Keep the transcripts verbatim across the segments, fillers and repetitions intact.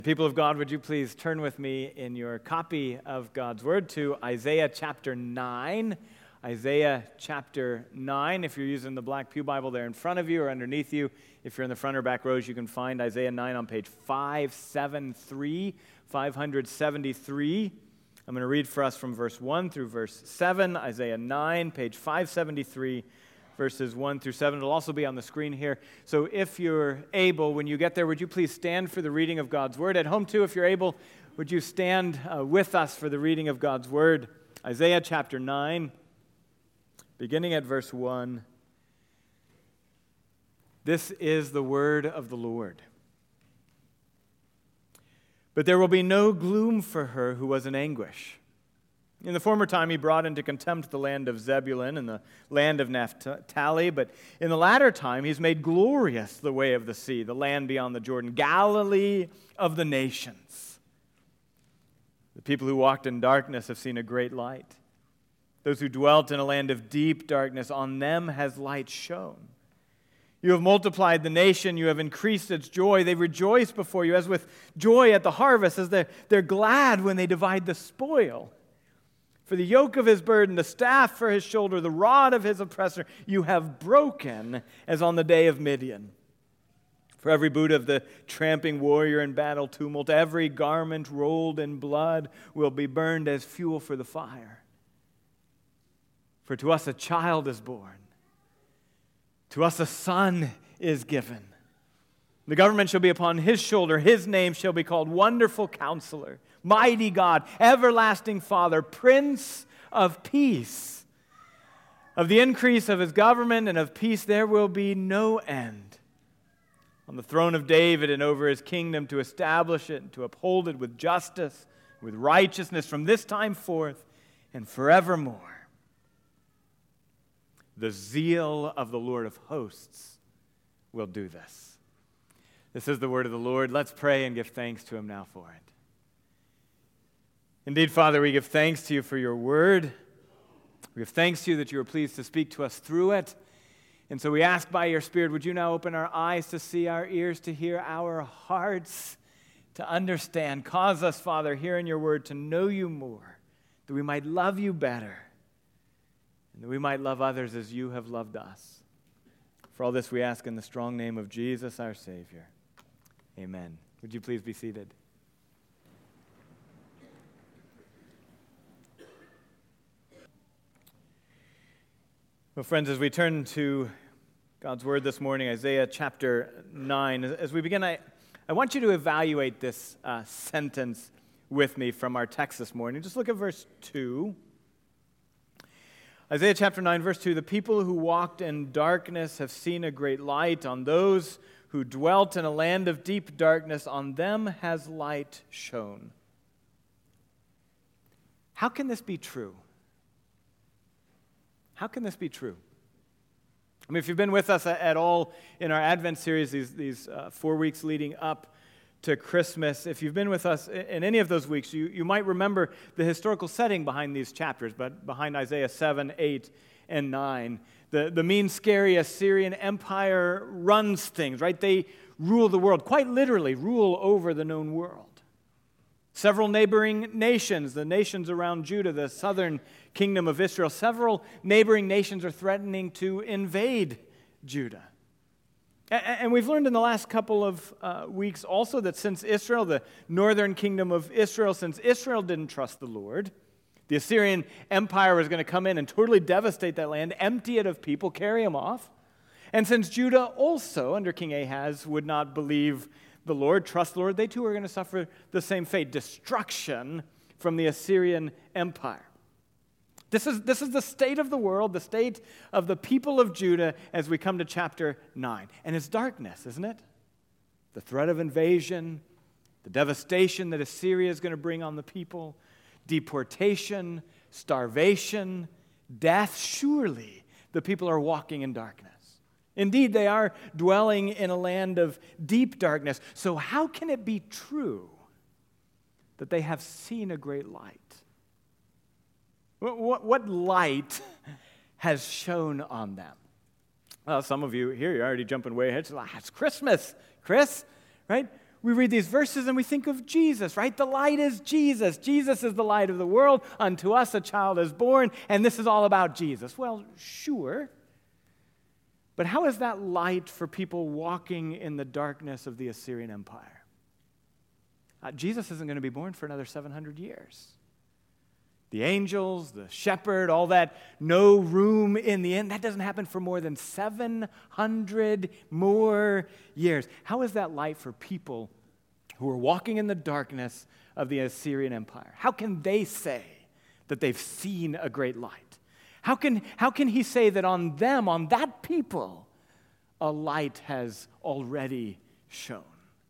People of God, would you please turn with me in your copy of God's Word to Isaiah chapter nine. Isaiah chapter nine. If you're using the Black Pew Bible there in front of you or underneath you, if you're in the front or back rows, you can find Isaiah nine on page five seventy-three, five seventy-three. I'm going to read for us from verse one through verse seven, Isaiah nine, page five seventy-three. Verses one through seven. It'll also be on the screen here. So if you're able, when you get there, would you please stand for the reading of God's Word? At home, too, if you're able, would you stand uh, with us for the reading of God's Word? Isaiah chapter nine, beginning at verse one. This is the word of the Lord. But there will be no gloom for her who was in anguish. In the former time, he brought into contempt the land of Zebulun and the land of Naphtali, but in the latter time, he's made glorious the way of the sea, the land beyond the Jordan, Galilee of the nations. The people who walked in darkness have seen a great light. Those who dwelt in a land of deep darkness, on them has light shone. You have multiplied the nation, you have increased its joy. They rejoice before you as with joy at the harvest, as they're, they're glad when they divide the spoil. For the yoke of his burden, the staff for his shoulder, the rod of his oppressor, you have broken as on the day of Midian. For every boot of the tramping warrior in battle tumult, every garment rolled in blood will be burned as fuel for the fire. For to us a child is born, to us a son is given. The government shall be upon his shoulder, his name shall be called Wonderful Counselor, Mighty God, Everlasting Father, Prince of Peace. Of the increase of his government and of peace there will be no end. On the throne of David and over his kingdom, to establish it and to uphold it with justice, with righteousness from this time forth and forevermore. The zeal of the Lord of hosts will do this. This is the word of the Lord. Let's pray and give thanks to him now for it. Indeed, Father, we give thanks to you for your word. We give thanks to you that you are pleased to speak to us through it. And so we ask by your Spirit, would you now open our eyes to see, our ears to hear, our hearts to understand. Cause us, Father, here in your word to know you more, that we might love you better, and that we might love others as you have loved us. For all this we ask in the strong name of Jesus, our Savior. Amen. Would you please be seated? Well, friends, as we turn to God's Word this morning, Isaiah chapter nine, as we begin, I, I want you to evaluate this uh, sentence with me from our text this morning. Just look at verse two. Isaiah chapter nine, verse two, the people who walked in darkness have seen a great light. On those who dwelt in a land of deep darkness, on them has light shone. How can this be true? How can this be true? I mean, if you've been with us at all in our Advent series, these, these uh, four weeks leading up to Christmas, if you've been with us in any of those weeks, you, you might remember the historical setting behind these chapters, but behind Isaiah seven, eight, and nine. The, the mean, scary Assyrian Empire runs things, right? They rule the world, quite literally rule over the known world. Several neighboring nations, the nations around Judah, the southern kingdom of Israel, several neighboring nations are threatening to invade Judah. And we've learned in the last couple of uh, weeks also that since Israel, the northern kingdom of Israel, since Israel didn't trust the Lord, the Assyrian Empire was going to come in and totally devastate that land, empty it of people, carry them off. And since Judah also, under King Ahaz, would not believe the Lord, trust the Lord, they too are going to suffer the same fate, destruction from the Assyrian Empire. This is, this is the state of the world, the state of the people of Judah as we come to chapter nine. And it's darkness, isn't it? The threat of invasion, the devastation that Assyria is going to bring on the people, deportation, starvation, death. Surely the people are walking in darkness. Indeed, they are dwelling in a land of deep darkness. So how can it be true that they have seen a great light? What, what light has shone on them? Well, some of you here, you're already jumping way ahead. So, ah, it's Christmas, Chris, right? we read these verses and we think of Jesus, right? The light is Jesus. Jesus is the light of the world. Unto us a child is born, and this is all about Jesus. Well, sure. But how is that light for people walking in the darkness of the Assyrian Empire? Uh, Jesus isn't going to be born for another seven hundred years. The angels, the shepherd, all that, no room in the inn, that doesn't happen for more than seven hundred more years. How is that light for people who are walking in the darkness of the Assyrian Empire? How can they say that they've seen a great light? How can, how can he say that on them, on that people, a light has already shone?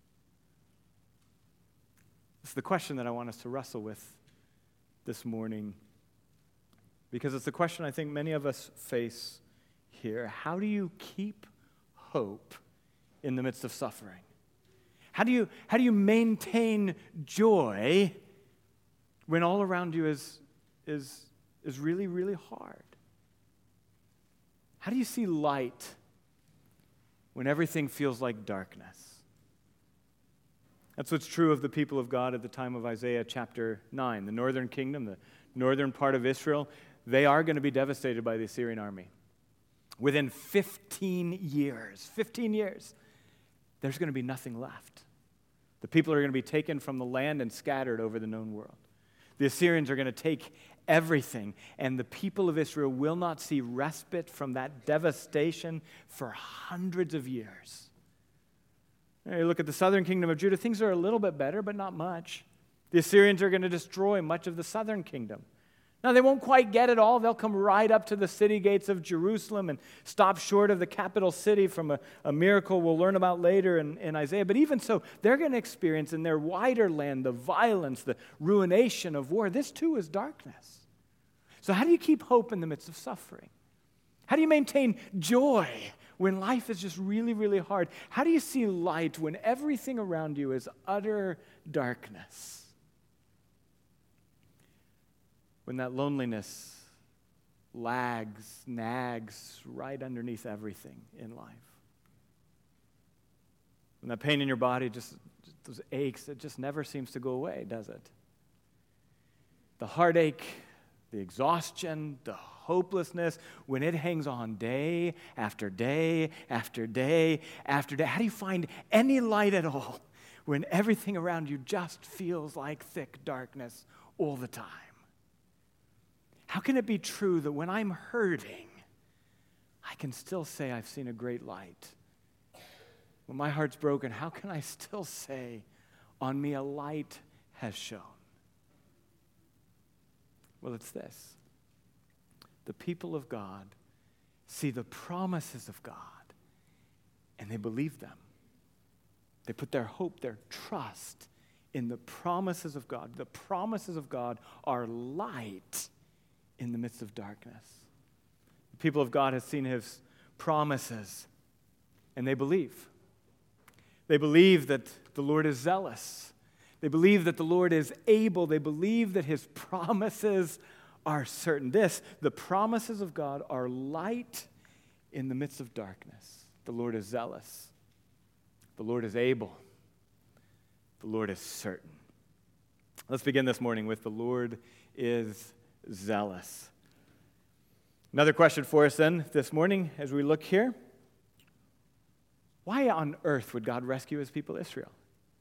It's the question that I want us to wrestle with this morning, because it's the question I think many of us face here. How do you keep hope in the midst of suffering? How do you, how do you maintain joy when all around you is, is, is really, really hard? How do you see light when everything feels like darkness? That's what's true of the people of God at the time of Isaiah chapter nine. The northern kingdom, the northern part of Israel, they are going to be devastated by the Assyrian army. Within fifteen years, fifteen years, there's going to be nothing left. The people are going to be taken from the land and scattered over the known world. The Assyrians are going to take everything, and the people of Israel will not see respite from that devastation for hundreds of years. You look at the southern kingdom of Judah, things are a little bit better, but not much. The Assyrians are going to destroy much of the southern kingdom. Now, they won't quite get it all. They'll come right up to the city gates of Jerusalem and stop short of the capital city from a, a miracle we'll learn about later in, in Isaiah. But even so, they're going to experience in their wider land the violence, the ruination of war. This too is darkness. So how do you keep hope in the midst of suffering? How do you maintain joy when life is just really, really hard? How do you see light when everything around you is utter darkness? When that loneliness lags, nags right underneath everything in life. When that pain in your body, just, just those aches, it just never seems to go away, does it? The heartache, the exhaustion, the hopelessness, when it hangs on day after day after day after day. How do you find any light at all when everything around you just feels like thick darkness all the time? How can it be true that when I'm hurting, I can still say I've seen a great light? When my heart's broken, how can I still say, on me a light has shone? Well, it's this. The people of God see the promises of God, and they believe them. They put their hope, their trust in the promises of God. The promises of God are light in the midst of darkness. The people of God have seen his promises, and they believe. They believe that the Lord is zealous. They believe that the Lord is able. They believe that his promises are certain. This, the promises of God are light in the midst of darkness. The Lord is zealous. The Lord is able. The Lord is certain. Let's begin this morning with the Lord is zealous. Another question for us then this morning as we look here. Why on earth would God rescue his people Israel?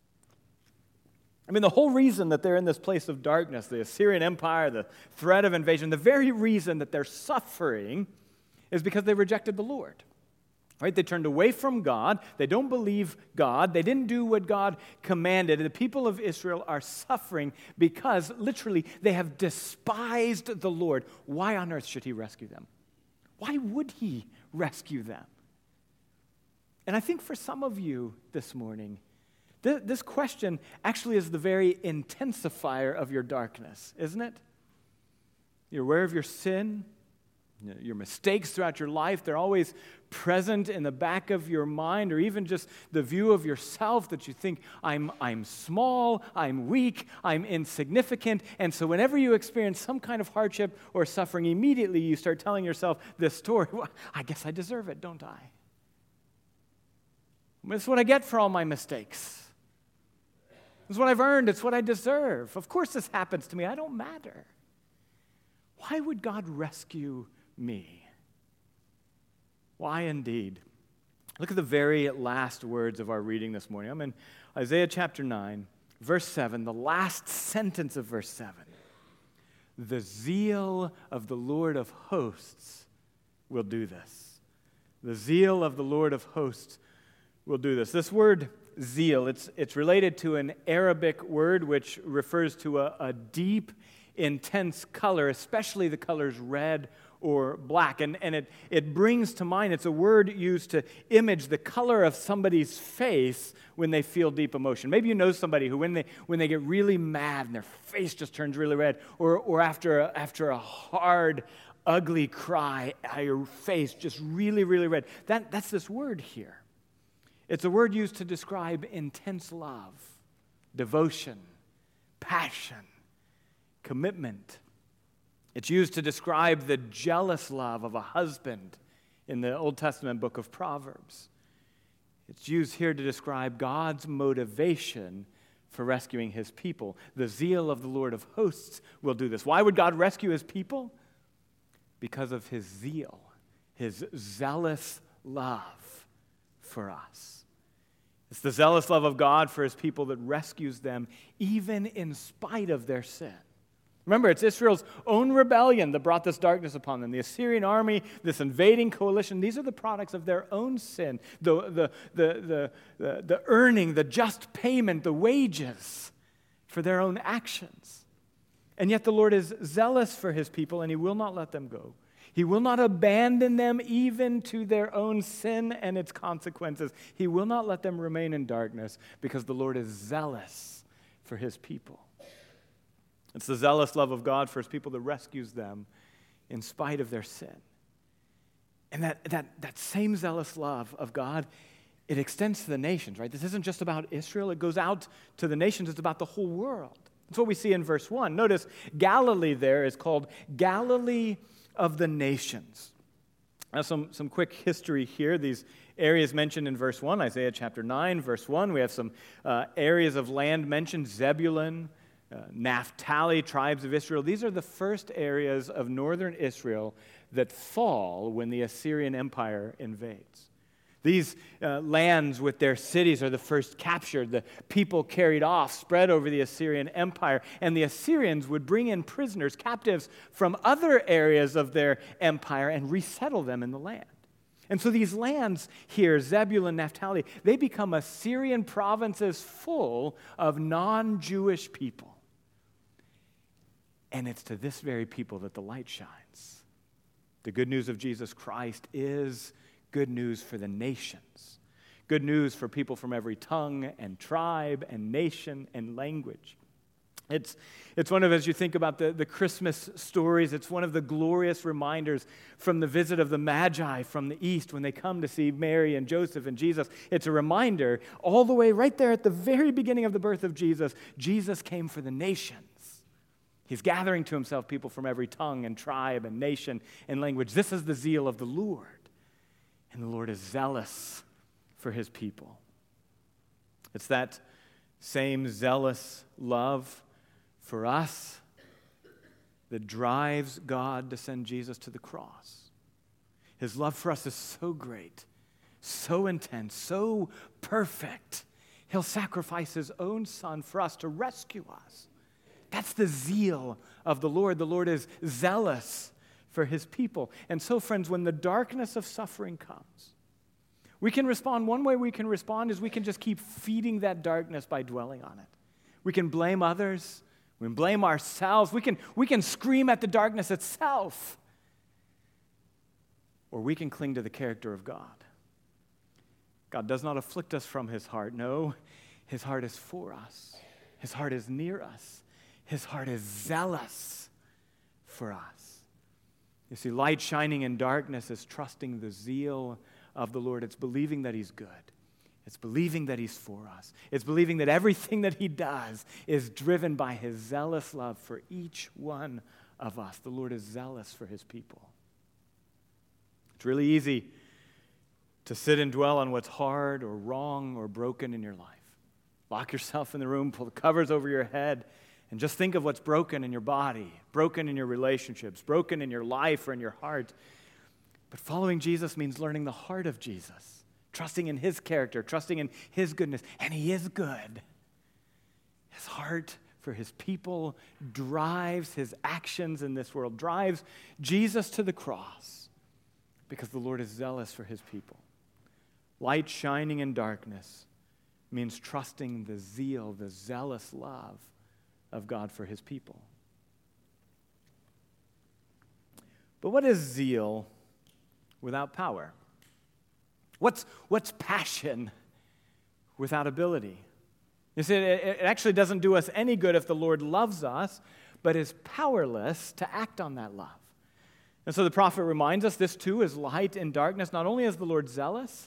I mean, the whole reason that they're in this place of darkness, the Assyrian Empire, the threat of invasion, the very reason that they're suffering is because they rejected the Lord. Right? They turned away from God. They don't believe God. They didn't do what God commanded. The people of Israel are suffering because, literally, they have despised the Lord. Why on earth should he rescue them? Why would he rescue them? And I think for some of you this morning, th- this question actually is the very intensifier of your darkness, isn't it? You're aware of your sin, your mistakes throughout your life. They're always present in the back of your mind, or even just the view of yourself that you think, I'm, I'm small, I'm weak, I'm insignificant. And so whenever you experience some kind of hardship or suffering, immediately you start telling yourself this story. Well, I guess I deserve it, don't I? This is what I get for all my mistakes. It's what I've earned. It's what I deserve. Of course this happens to me. I don't matter. Why would God rescue me? Why indeed? Look at the very last words of our reading this morning. I'm in Isaiah chapter nine, verse seven, the last sentence of verse seven. The zeal of the Lord of hosts will do this. The zeal of the Lord of hosts will do this. This word zeal, it's, it's related to an Arabic word which refers to a, a deep, intense color, especially the colors red or black. And, and it, it brings to mind, it's a word used to image the color of somebody's face when they feel deep emotion. Maybe you know somebody who when they when they get really mad and their face just turns really red, or, or after, a, after a hard, ugly cry, your face just really, really red. That, that's this word here. It's a word used to describe intense love, devotion, passion, commitment. It's used to describe the jealous love of a husband in the Old Testament book of Proverbs. It's used here to describe God's motivation for rescuing his people. The zeal of the Lord of hosts will do this. Why would God rescue his people? Because of his zeal, his zealous love for us. It's the zealous love of God for his people that rescues them even in spite of their sin. Remember, it's Israel's own rebellion that brought this darkness upon them. The Assyrian army, this invading coalition, these are the products of their own sin. The, the, the, the, the, the earning, the just payment, the wages for their own actions. And yet the Lord is zealous for his people, and he will not let them go. He will not abandon them even to their own sin and its consequences. He will not let them remain in darkness because the Lord is zealous for his people. It's the zealous love of God for his people that rescues them in spite of their sin. And that, that, that same zealous love of God, it extends to the nations, right? This isn't just about Israel. It goes out to the nations. It's about the whole world. That's what we see in verse one. Notice Galilee there is called Galilee of the nations. Now, some, some quick history here. These areas mentioned in verse one, Isaiah chapter nine, verse one. We have some uh, areas of land mentioned, Zebulun, Uh, Naphtali, tribes of Israel. These are the first areas of northern Israel that fall when the Assyrian Empire invades. These uh, lands with their cities are the first captured. The people carried off, spread over the Assyrian Empire, and the Assyrians would bring in prisoners, captives from other areas of their empire and resettle them in the land. And so these lands here, Zebulun, Naphtali, they become Assyrian provinces full of non-Jewish people. And it's to this very people that the light shines. The good news of Jesus Christ is good news for the nations. Good news for people from every tongue and tribe and nation and language. It's, it's one of, as you think about the, the Christmas stories, it's one of the glorious reminders from the visit of the Magi from the east when they come to see Mary and Joseph and Jesus. It's a reminder all the way right there at the very beginning of the birth of Jesus, Jesus came for the nations. He's gathering to himself people from every tongue and tribe and nation and language. This is the zeal of the Lord. And the Lord is zealous for his people. It's that same zealous love for us that drives God to send Jesus to the cross. His love for us is so great, so intense, so perfect. He'll sacrifice his own son for us to rescue us. That's the zeal of the Lord. The Lord is zealous for his people. And so, friends, when the darkness of suffering comes, we can respond. One way we can respond is we can just keep feeding that darkness by dwelling on it. We can blame others. We can blame ourselves. We can, we can scream at the darkness itself. Or we can cling to the character of God. God does not afflict us from his heart. No, his heart is for us. His heart is near us. His heart is zealous for us. You see, light shining in darkness is trusting the zeal of the Lord. It's believing that he's good. It's believing that he's for us. It's believing that everything that he does is driven by his zealous love for each one of us. The Lord is zealous for his people. It's really easy to sit and dwell on what's hard or wrong or broken in your life. Lock yourself in the room, pull the covers over your head, and just think of what's broken in your body, broken in your relationships, broken in your life or in your heart. But following Jesus means learning the heart of Jesus, trusting in his character, trusting in his goodness, and he is good. His heart for his people drives his actions in this world, drives Jesus to the cross, because the Lord is zealous for his people. Light shining in darkness means trusting the zeal, the zealous love of God for his people. But what is zeal without power? What's, what's passion without ability? You see, it, it actually doesn't do us any good if the Lord loves us, but is powerless to act on that love. And so the prophet reminds us this too is light in darkness. Not only is the Lord zealous,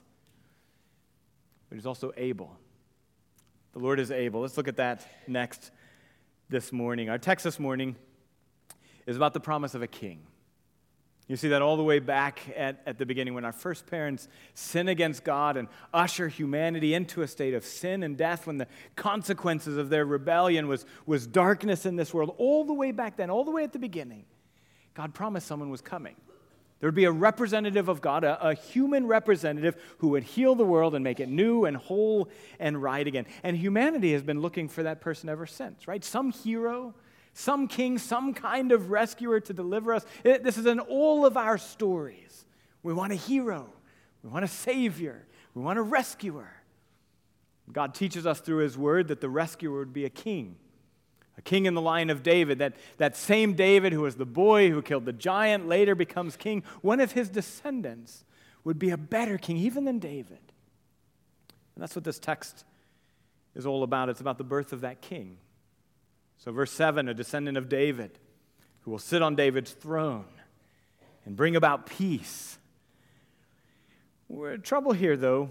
but he's also able. The Lord is able. Let's look at that next this morning. Our text this morning is about the promise of a king. You see that all the way back at, at the beginning when our first parents sin against God and usher humanity into a state of sin and death, when the consequences of their rebellion was, was darkness in this world. All the way back then, all the way at the beginning, God promised someone was coming. There would be a representative of God, a, a human representative who would heal the world and make it new and whole and right again. And humanity has been looking for that person ever since, right? Some hero, some king, some kind of rescuer to deliver us. It, this is in all of our stories. We want a hero. We want a savior. We want a rescuer. God teaches us through his word that the rescuer would be a king. A king in the line of David, that, that same David who was the boy who killed the giant, later becomes king. One of his descendants would be a better king even than David. And that's what this text is all about. It's about the birth of that king. So verse seven, a descendant of David who will sit on David's throne and bring about peace. We're in trouble here, though.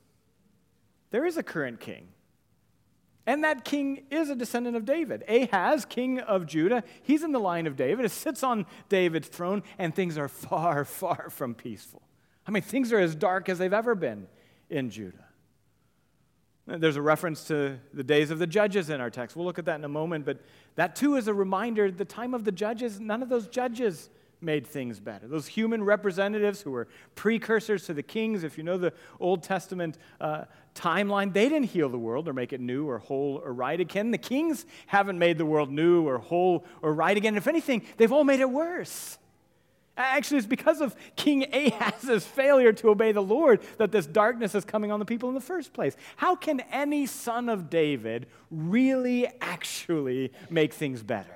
There is a current king. And that king is a descendant of David. Ahaz, king of Judah, he's in the line of David. He sits on David's throne, and things are far, far from peaceful. I mean, things are as dark as they've ever been in Judah. There's a reference to the days of the judges in our text. We'll look at that in a moment, but that too is a reminder, the time of the judges, none of those judges made things better. Those human representatives who were precursors to the kings, if you know the Old Testament uh, timeline, they didn't heal the world or make it new or whole or right again. The kings haven't made the world new or whole or right again. If anything, they've all made it worse. Actually, it's because of King Ahaz's failure to obey the Lord that this darkness is coming on the people in the first place. How can any son of David really actually make things better?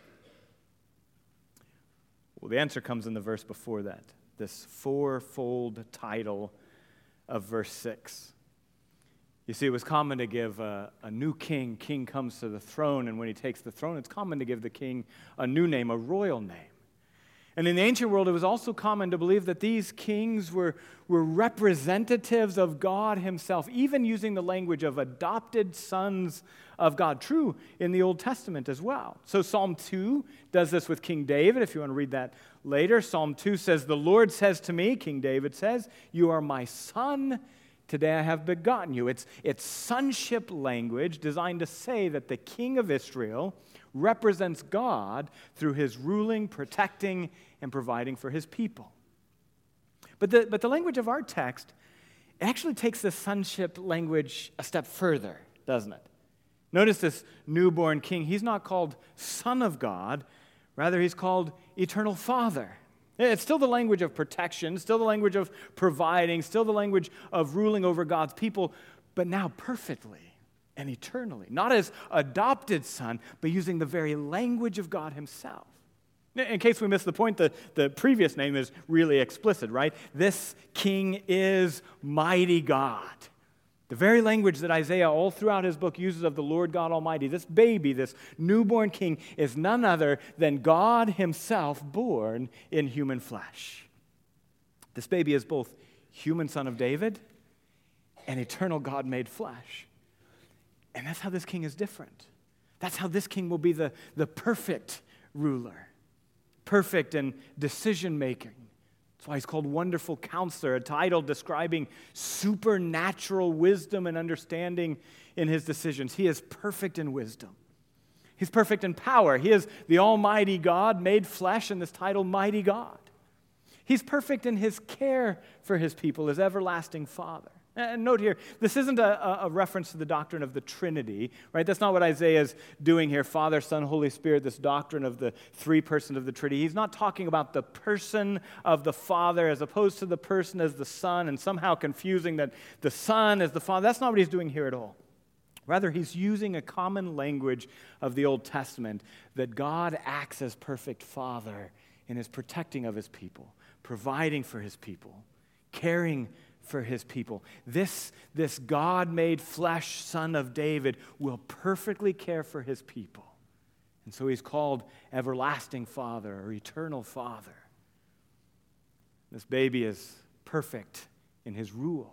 Well, the answer comes in the verse before that, this fourfold title of verse six. You see, it was common to give a, a new king. King comes to the throne, and when he takes the throne, it's common to give the king a new name, a royal name. And in the ancient world, it was also common to believe that these kings were, were representatives of God himself, even using the language of adopted sons of God. True in the Old Testament as well. So Psalm two does this with King David, if you want to read that later. Psalm two says, "The Lord says to me," King David says, "You are my son. Today I have begotten you." It's, it's sonship language designed to say that the king of Israel represents God through his ruling, protecting, and providing for his people. But the, but the language of our text actually takes the sonship language a step further, doesn't it? Notice this newborn king. He's not called Son of God. Rather, he's called Eternal Father. It's still the language of protection, still the language of providing, still the language of ruling over God's people, but now perfectly and eternally. Not as adopted son, but using the very language of God himself. In case we missed the point, the, the previous name is really explicit, right? This king is mighty God. The very language that Isaiah all throughout his book uses of the Lord God Almighty. This baby, this newborn king, is none other than God himself born in human flesh. This baby is both human son of David and eternal God made flesh. And that's how this king is different. That's how this king will be the, the perfect ruler. Perfect in decision-making, That's why he's called Wonderful Counselor, a title describing supernatural wisdom and understanding in his decisions. He is perfect in wisdom. He's perfect in power. He is the Almighty God made flesh, and this title, Mighty God. He's perfect in his care for his people, his everlasting Father. And note here, this isn't a, a reference to the doctrine of the Trinity, right? That's not what Isaiah is doing here, Father, Son, Holy Spirit, this doctrine of the three persons of the Trinity. He's not talking about the person of the Father as opposed to the person as the Son and somehow confusing that the Son is the Father. That's not what he's doing here at all. Rather, he's using a common language of the Old Testament that God acts as perfect Father in his protecting of his people, providing for his people, caring for his people. This, this God-made flesh Son of David will perfectly care for his people. And so he's called Everlasting Father or Eternal Father. This baby is perfect in his rule.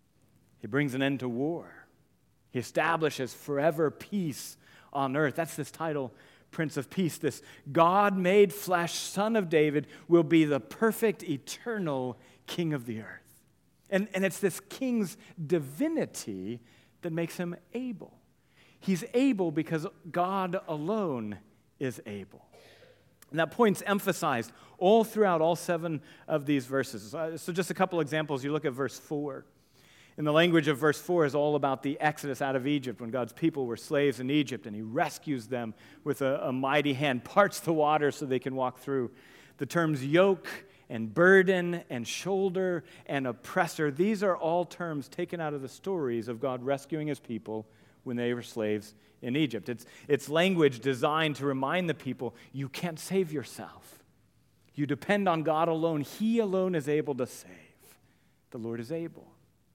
He brings an end to war. He establishes forever peace on earth. That's this title, Prince of Peace. This God-made flesh Son of David will be the perfect, eternal King of the earth. And, and it's this king's divinity that makes him able. He's able because God alone is able. And that point's emphasized all throughout all seven of these verses. Uh, so just a couple examples. You look at verse four. In the language of verse four is all about the exodus out of Egypt when God's people were slaves in Egypt and he rescues them with a, a mighty hand, parts the water so they can walk through. The terms yoke and burden and shoulder and oppressor, these are all terms taken out of the stories of God rescuing his people when they were slaves in Egypt. It's, it's language designed to remind the people, you can't save yourself. You depend on God alone. He alone is able to save. The Lord is able.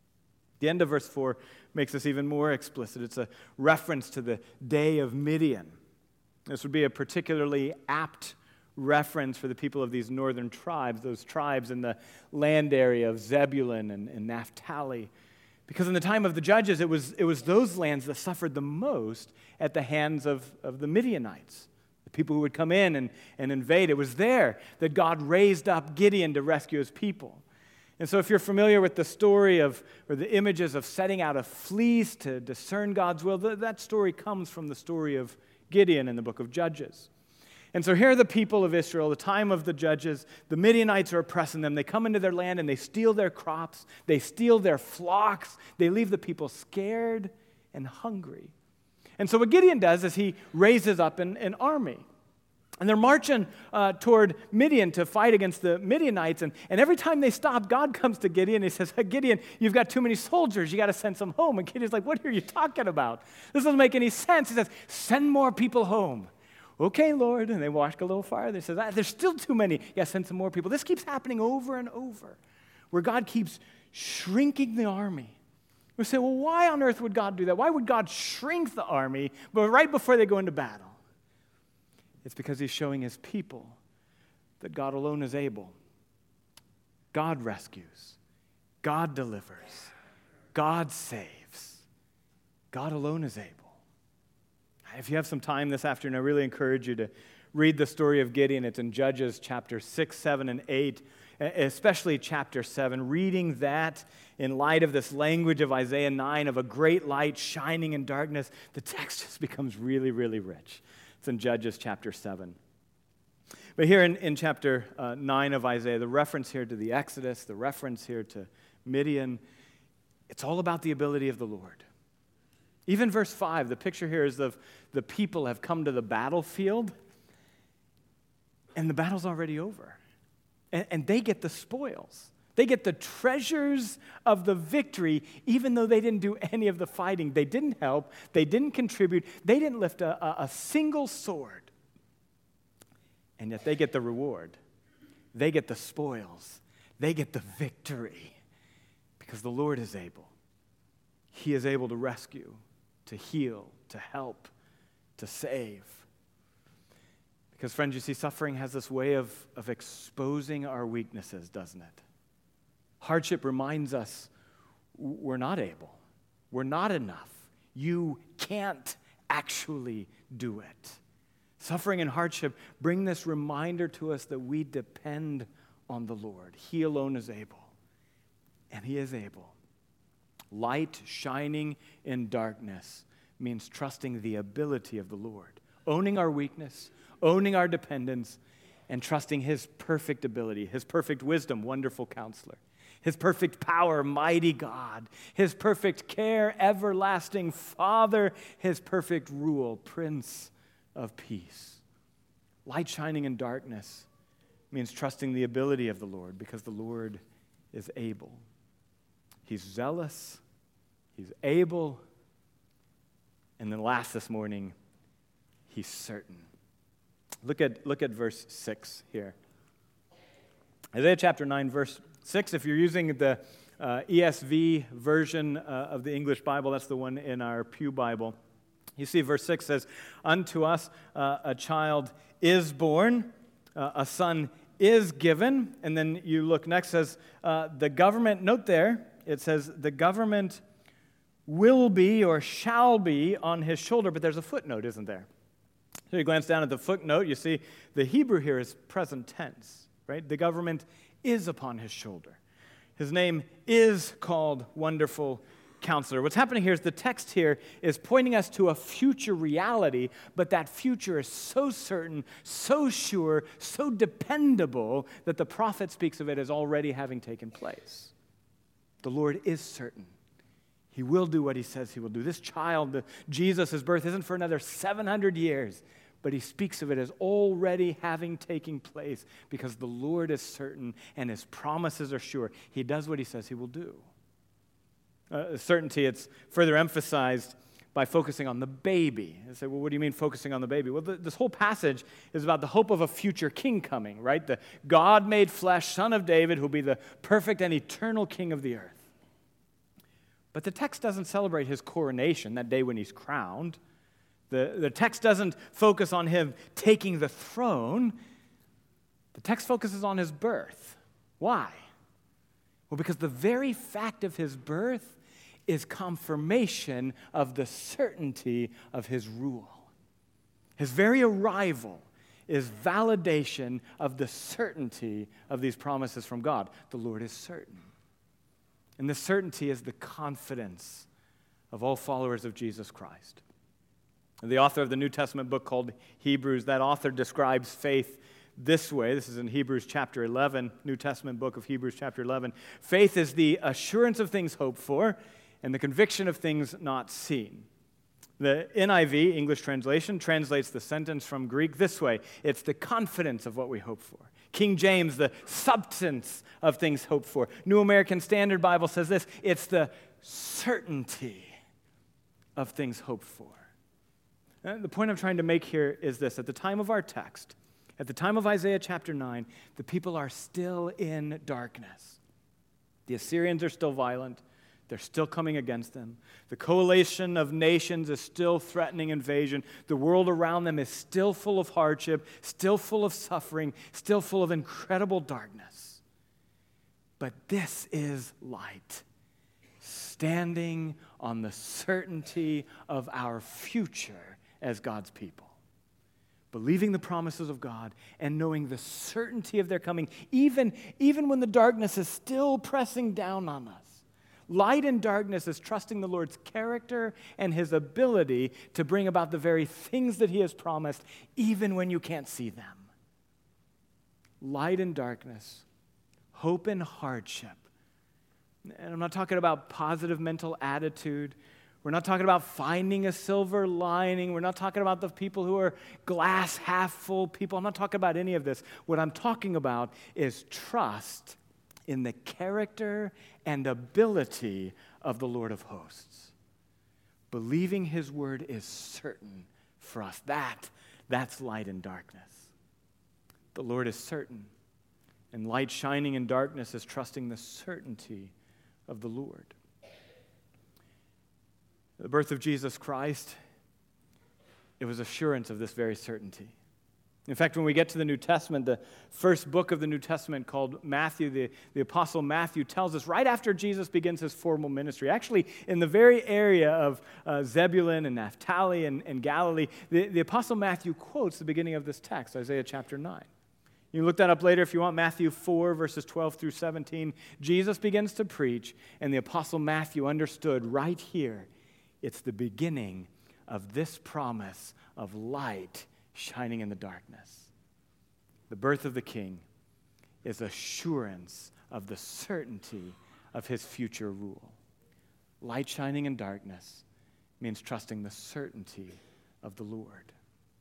The end of verse four makes this even more explicit. It's a reference to the day of Midian. This would be a particularly apt reference for the people of these northern tribes, those tribes in the land area of Zebulun and, and Naphtali. Because in the time of the judges, it was, it was those lands that suffered the most at the hands of, of the Midianites, the people who would come in and, and invade. It was there that God raised up Gideon to rescue his people. And so if you're familiar with the story of, or the images of setting out a fleece to discern God's will, th- that story comes from the story of Gideon in the book of Judges. And so here are the people of Israel, the time of the judges. The Midianites are oppressing them. They come into their land and they steal their crops. They steal their flocks. They leave the people scared and hungry. And so what Gideon does is he raises up an, an army. And they're marching uh, toward Midian to fight against the Midianites. And, and every time they stop, God comes to Gideon. He says, Gideon, you've got too many soldiers. You got to send some home. And Gideon's like, what are you talking about? This doesn't make any sense. He says, send more people home. Okay, Lord. And they walk a little farther. He says, ah, there's still too many. You got to send some more people. This keeps happening over and over, where God keeps shrinking the army. We say, well, why on earth would God do that? Why would God shrink the army, but right before they go into battle? It's because he's showing his people that God alone is able. God rescues. God delivers. God saves. God alone is able. If you have some time this afternoon, I really encourage you to read the story of Gideon. It's in Judges chapter six, seven, and eight, especially chapter seven. Reading that in light of this language of Isaiah nine of a great light shining in darkness, the text just becomes really, really rich. It's in Judges chapter seven. But here in, in chapter uh, nine of Isaiah, the reference here to the Exodus, the reference here to Midian, it's all about the ability of the Lord. Even verse five, the picture here is of the people have come to the battlefield, and the battle's already over. And, and they get the spoils. They get the treasures of the victory, even though they didn't do any of the fighting. They didn't help. They didn't contribute. They didn't lift a, a, a single sword. And yet they get the reward. They get the spoils. They get the victory because the Lord is able. He is able to rescue, to heal, to help, to save. Because, friends, you see, suffering has this way of, of exposing our weaknesses, doesn't it? Hardship reminds us we're not able. We're not enough. You can't actually do it. Suffering and hardship bring this reminder to us that we depend on the Lord. He alone is able, and he is able. Light shining in darkness means trusting the ability of the Lord, owning our weakness, owning our dependence, and trusting his perfect ability, his perfect wisdom, wonderful counselor, his perfect power, mighty God, his perfect care, everlasting Father, his perfect rule, Prince of Peace. Light shining in darkness means trusting the ability of the Lord because the Lord is able. He's zealous, he's able, and then last this morning, he's certain. Look at, look at verse six here. Isaiah chapter nine, verse six, if you're using the uh, E S V version uh, of the English Bible, that's the one in our Pew Bible. You see verse six says, "Unto us uh, a child is born, uh, a son is given." And then you look next, says, uh, the government, note there, it says, the government will be or shall be on his shoulder, but there's a footnote, isn't there? So you glance down at the footnote, you see the Hebrew here is present tense, right? The government is upon his shoulder. His name is called Wonderful Counselor. What's happening here is the text here is pointing us to a future reality, but that future is so certain, so sure, so dependable that the prophet speaks of it as already having taken place. The Lord is certain. He will do what he says he will do. This child, the, Jesus' birth, isn't for another seven hundred years, but he speaks of it as already having taken place because the Lord is certain and his promises are sure. He does what he says he will do. Uh, certainty, it's further emphasized by focusing on the baby. I say, well, what do you mean focusing on the baby? Well, the, this whole passage is about the hope of a future king coming, right? The God-made flesh, son of David, who will be the perfect and eternal king of the earth. But the text doesn't celebrate his coronation, that day when he's crowned. The, the text doesn't focus on him taking the throne. The text focuses on his birth. Why? Well, because the very fact of his birth is confirmation of the certainty of his rule. His very arrival is validation of the certainty of these promises from God. The Lord is certain. And the certainty is the confidence of all followers of Jesus Christ. The author of the New Testament book called Hebrews, that author describes faith this way. This is in Hebrews chapter eleven, New Testament book of Hebrews chapter eleven. Faith is the assurance of things hoped for and the conviction of things not seen. The N I V, English translation, translates the sentence from Greek this way. It's the confidence of what we hope for. King James, the substance of things hoped for. New American Standard Bible says this. It's the certainty of things hoped for. And the point I'm trying to make here is this. At the time of our text, at the time of Isaiah chapter nine, the people are still in darkness. The Assyrians are still violent. They're still coming against them. The coalition of nations is still threatening invasion. The world around them is still full of hardship, still full of suffering, still full of incredible darkness. But this is light, standing on the certainty of our future as God's people. Believing the promises of God and knowing the certainty of their coming, even, even when the darkness is still pressing down on us. Light and darkness is trusting the Lord's character and his ability to bring about the very things that he has promised, even when you can't see them. Light and darkness, hope and hardship. And I'm not talking about positive mental attitude. We're not talking about finding a silver lining. We're not talking about the people who are glass half full people. I'm not talking about any of this. What I'm talking about is trust in the character and ability of the Lord of hosts. Believing his word is certain for us. That, that's light and darkness. The Lord is certain. And light shining in darkness is trusting the certainty of the Lord. The birth of Jesus Christ, it was assurance of this very certainty. In fact, when we get to the New Testament, the first book of the New Testament called Matthew, the, the Apostle Matthew tells us right after Jesus begins his formal ministry, actually in the very area of uh, Zebulun and Naphtali and, and Galilee, the, the Apostle Matthew quotes the beginning of this text, Isaiah chapter nine. You can look that up later if you want. Matthew four, verses twelve through seventeen. Jesus begins to preach, and the Apostle Matthew understood right here, it's the beginning of this promise of light shining in the darkness. The birth of the King is assurance of the certainty of his future rule. Light shining in darkness means trusting the certainty of the Lord.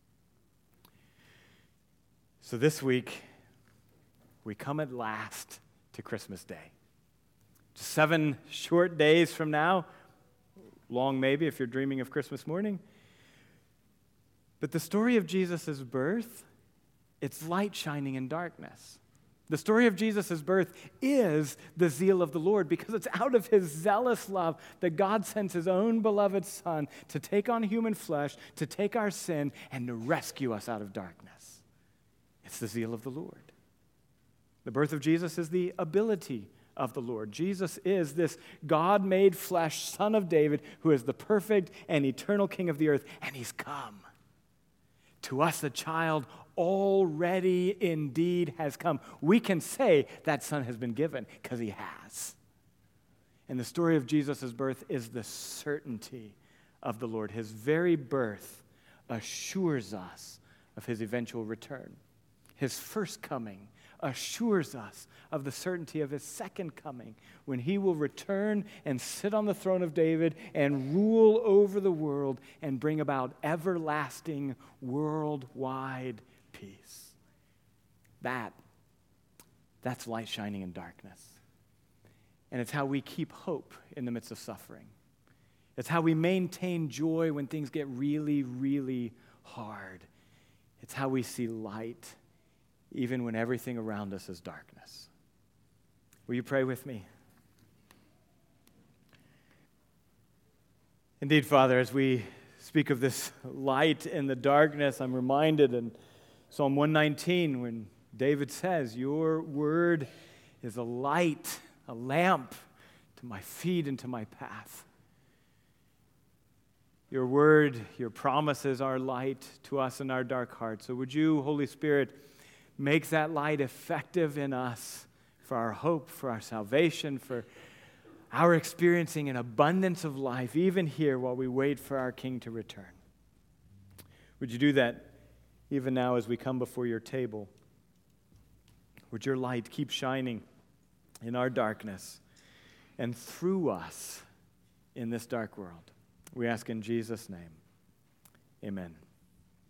So this week, we come at last to Christmas Day. Just seven short days from now, long maybe if you're dreaming of Christmas morning. But the story of Jesus' birth, it's light shining in darkness. The story of Jesus' birth is the zeal of the Lord because it's out of his zealous love that God sends his own beloved Son to take on human flesh, to take our sin, and to rescue us out of darkness. It's the zeal of the Lord. The birth of Jesus is the ability of the Lord. Jesus is this God-made flesh, Son of David, who is the perfect and eternal King of the earth, and he's come. To us, a child already indeed has come. We can say that Son has been given because he has. And the story of Jesus' birth is the certainty of the Lord. His very birth assures us of his eventual return. His first coming assures us of the certainty of his second coming, when he will return and sit on the throne of David and rule over the world and bring about everlasting worldwide peace. That, that's light shining in darkness. And it's how we keep hope in the midst of suffering. It's how we maintain joy when things get really, really hard. It's how we see light even when everything around us is darkness. Will you pray with me? Indeed, Father, as we speak of this light in the darkness, I'm reminded in Psalm one nineteen when David says, your word is a light, a lamp to my feet and to my path. Your word, your promises are light to us in our dark hearts. So would you, Holy Spirit, make that light effective in us for our hope, for our salvation, for our experiencing an abundance of life, even here while we wait for our King to return. Would you do that even now as we come before your table? Would your light keep shining in our darkness and through us in this dark world? We ask in Jesus' name. Amen.